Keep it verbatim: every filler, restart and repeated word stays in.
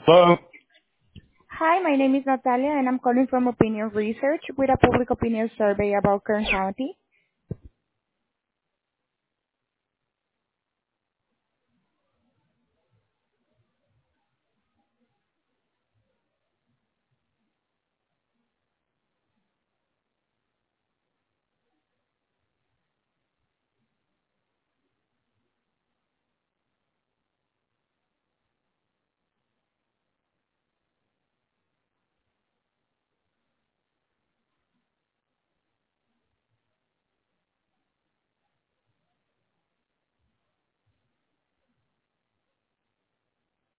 Hello? Hi, my name is Natalia, and I'm calling from Opinion Research with a public opinion survey about Kern County.